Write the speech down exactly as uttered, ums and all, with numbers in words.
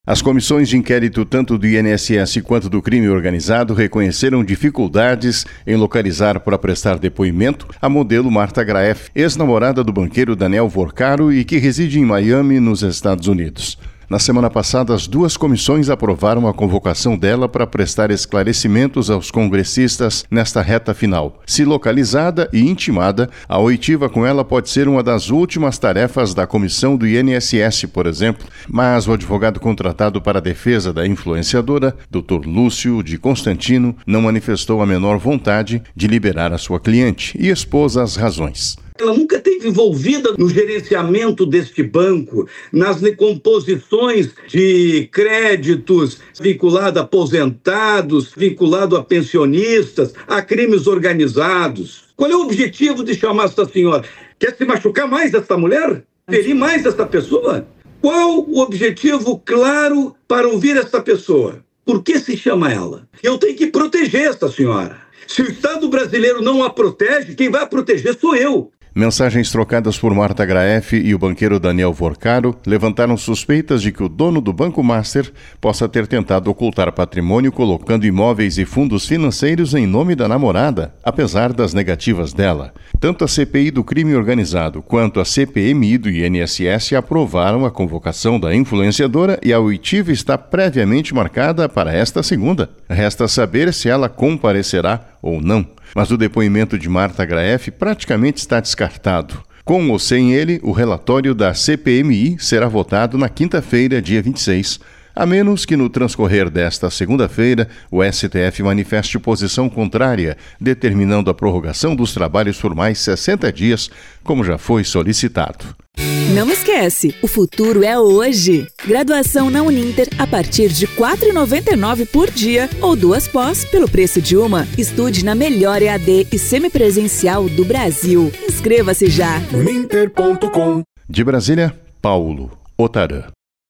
As comissões de inquérito tanto do I N S S quanto do crime organizado reconheceram dificuldades em localizar para prestar depoimento a modelo Marta Graeff, ex-namorada do banqueiro Daniel Vorcaro e que reside em Miami, nos Estados Unidos. Na semana passada, as duas comissões aprovaram a convocação dela para prestar esclarecimentos aos congressistas nesta reta final. Se localizada e intimada, a oitiva com ela pode ser uma das últimas tarefas da comissão do I N S S, por exemplo, mas o advogado contratado para a defesa da influenciadora, doutor Lúcio de Constantino, não manifestou a menor vontade de liberar a sua cliente e expôs as razões. Ela nunca esteve envolvida no gerenciamento deste banco, nas recomposições de créditos vinculado a aposentados, vinculado a pensionistas, a crimes organizados. Qual é o objetivo de chamar essa senhora? Quer se machucar mais essa mulher? Ferir mais essa pessoa? Qual o objetivo claro para ouvir essa pessoa? Por que se chama ela? Eu tenho que proteger essa senhora. Se o Estado brasileiro não a protege, quem vai a proteger sou eu. Mensagens trocadas por Marta Graeff e o banqueiro Daniel Vorcaro levantaram suspeitas de que o dono do Banco Master possa ter tentado ocultar patrimônio colocando imóveis e fundos financeiros em nome da namorada, apesar das negativas dela. Tanto a C P I do crime organizado quanto a C P M I do I N S S aprovaram a convocação da influenciadora e a oitiva está previamente marcada para esta segunda. Resta saber se ela comparecerá ou não. Mas o depoimento de Marta Graeff praticamente está descartado. Com ou sem ele, o relatório da C P M I será votado na quinta-feira, dia vinte e seis, a menos que no transcorrer desta segunda-feira o S T F manifeste posição contrária, determinando a prorrogação dos trabalhos por mais sessenta dias, como já foi solicitado. Não esquece, o futuro é hoje. Graduação na Uninter a partir de quatro reais e noventa e nove centavos por dia ou duas pós pelo preço de uma. Estude na melhor E A D e semipresencial do Brasil. Inscreva-se já. uninter ponto com. De Brasília, Paulo Otarã.